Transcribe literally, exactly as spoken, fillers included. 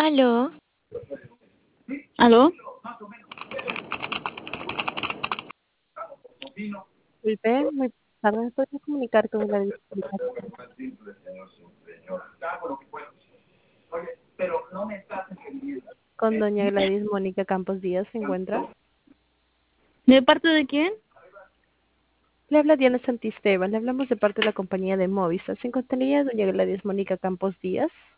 Aló, ¿Aló? Disculpe, muy tarde, ¿podría comunicar con la disculpa con doña Gladys Mónica Campos Díaz? ¿Se encuentra? ¿De parte de quién? Le habla Diana Santisteban, le hablamos de parte de la compañía de Movistar. ¿Se encontraría doña Gladys Mónica Campos Díaz?